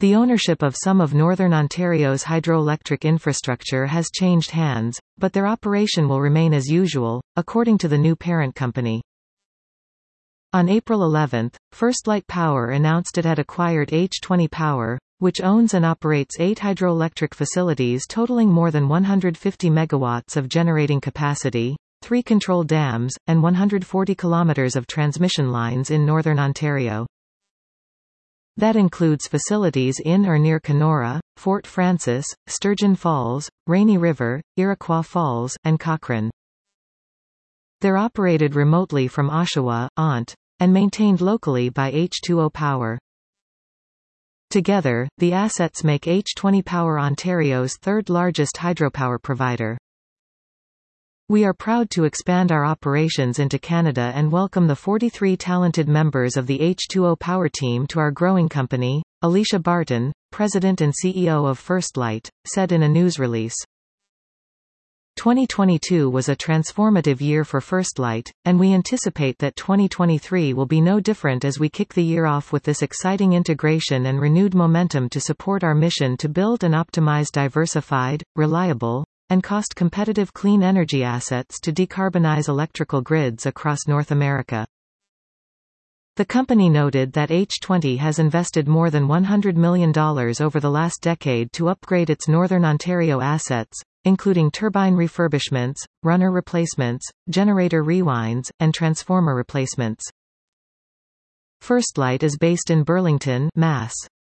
The ownership of some of Northern Ontario's hydroelectric infrastructure has changed hands, but their operation will remain as usual, according to the new parent company. On April 11, First Light Power announced it had acquired H20 Power, which owns and operates 8 hydroelectric facilities totaling more than 150 megawatts of generating capacity, 3 control dams, and 140 kilometers of transmission lines in Northern Ontario. That includes facilities in or near Kenora, Fort Frances, Sturgeon Falls, Rainy River, Iroquois Falls, and Cochrane. They're operated remotely from Oshawa, Ont, and maintained locally by H2O Power. Together, the assets make H20 Power Ontario's third-largest hydropower provider. We are proud to expand our operations into Canada and welcome the 43 talented members of the H2O Power team to our growing company, Alicia Barton, President and CEO of First Light, said in a news release. 2022 was a transformative year for First Light, and we anticipate that 2023 will be no different as we kick the year off with this exciting integration and renewed momentum to support our mission to build and optimize diversified, reliable, and cost-competitive clean energy assets to decarbonize electrical grids across North America. The company noted that H20 has invested more than $100 million over the last decade to upgrade its Northern Ontario assets, including turbine refurbishments, runner replacements, generator rewinds, and transformer replacements. First Light is based in Burlington, Mass.